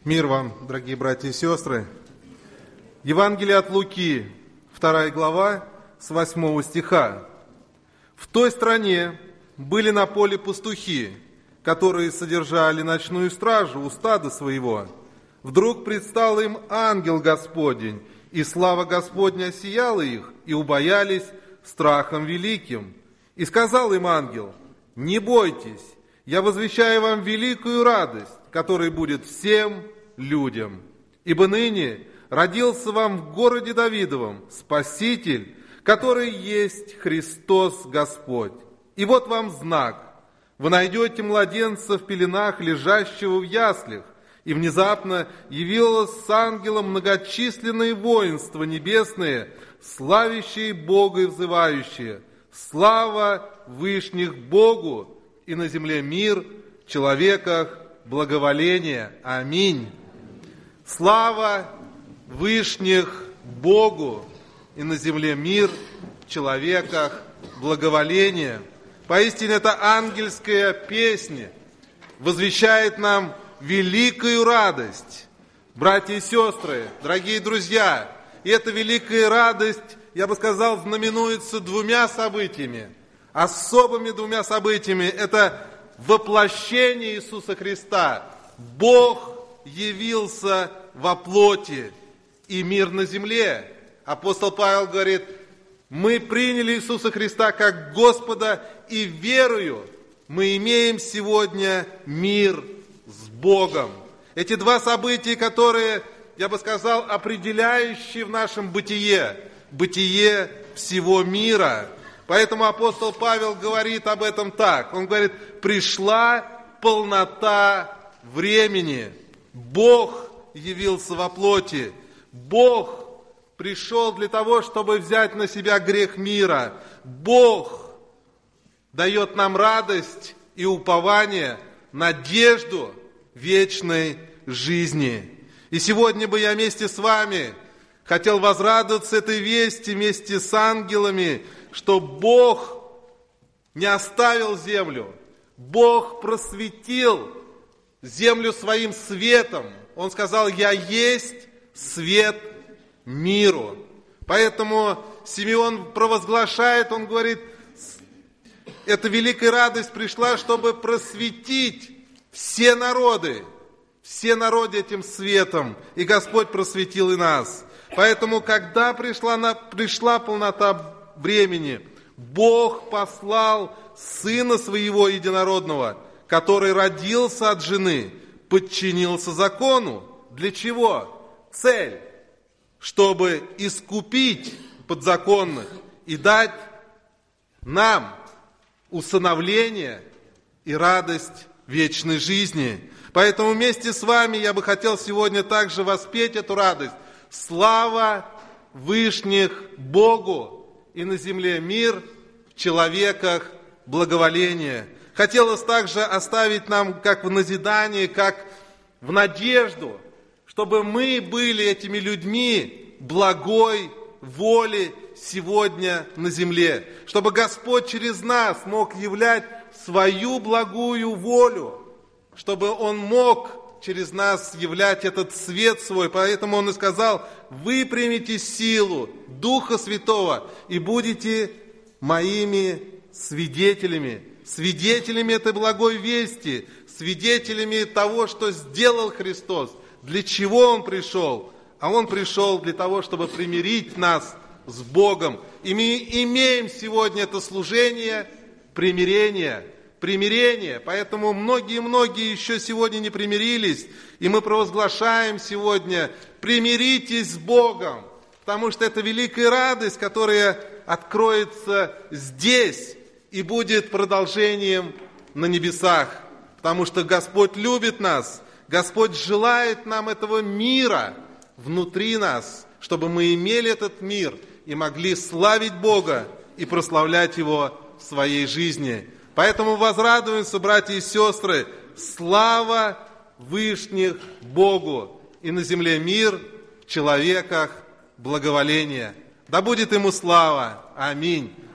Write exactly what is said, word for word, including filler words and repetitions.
Мир вам, дорогие братья и сестры. Евангелие от Луки, вторая глава, с восьмого стиха. В той стране были на поле пастухи, которые содержали ночную стражу у стада своего. Вдруг предстал им ангел Господень, и слава Господня осияла их, и убоялись страхом великим. И сказал им ангел: «Не бойтесь, я возвещаю вам великую радость, которая будет всем людям. Ибо ныне родился вам в городе Давидовом Спаситель, который есть Христос Господь. И вот вам знак: вы найдете младенца в пеленах, лежащего в яслях». И внезапно явилось с ангелом многочисленное воинство небесное, славящие Бога и взывающие: «Слава вышних Богу, и на земле мир, в человеках благоволение». Аминь. Слава вышних Богу, и на земле мир, в человеках благоволение. Поистине, эта ангельская песня возвещает нам великую радость. Братья и сестры, дорогие друзья, и эта великая радость, я бы сказал, знаменуется двумя событиями. Особыми двумя событиями. Это воплощение Иисуса Христа. Бог явился во плоти, и мир на земле. Апостол Павел говорит: мы приняли Иисуса Христа как Господа, и верою мы имеем сегодня мир с Богом. Эти два события, которые, я бы сказал, определяющие в нашем бытие, бытие всего мира. Поэтому апостол Павел говорит об этом так. Он говорит: пришла полнота времени. Бог явился во плоти. Бог пришел для того, чтобы взять на себя грех мира. Бог дает нам радость и упование, надежду вечной жизни. И сегодня бы я вместе с вами хотел возрадоваться этой вести вместе с ангелами, что Бог не оставил землю. Бог просветил землю своим светом. Он сказал: «Я есть свет миру». Поэтому Симеон провозглашает, он говорит: эта великая радость пришла, чтобы просветить все народы, все народы этим светом, и Господь просветил и нас. Поэтому, когда пришла, на, пришла полнота времени, Бог послал Сына Своего Единородного, который родился от жены, подчинился закону. Для чего? Цель: чтобы искупить подзаконных и дать нам усыновление и радость вечной жизни. Поэтому вместе с вами я бы хотел сегодня также воспеть эту радость. Слава вышних Богу, и на земле мир, в человеках благоволение. Хотелось также оставить нам как в назидание, как в надежду, чтобы мы были этими людьми благой воли сегодня на земле. Чтобы Господь через нас мог являть свою благую волю, чтобы Он мог через нас являть этот свет свой. Поэтому Он и сказал: вы примете силу Духа Святого и будете моими свидетелями, свидетелями этой благой вести, свидетелями того, что сделал Христос. Для чего Он пришел? А Он пришел для того, чтобы примирить нас с Богом. И мы имеем сегодня это служение примирения. Примирение. Поэтому многие-многие еще сегодня не примирились. И мы провозглашаем сегодня: примиритесь с Богом. Потому что это великая радость, которая откроется здесь и будет продолжением на небесах. Потому что Господь любит нас. Господь желает нам этого мира внутри нас, чтобы мы имели этот мир и могли славить Бога и прославлять Его в своей жизни. Поэтому возрадуемся, братья и сестры, слава вышних Богу, и на земле мир, в человеках благоволение. Да будет Ему слава. Аминь.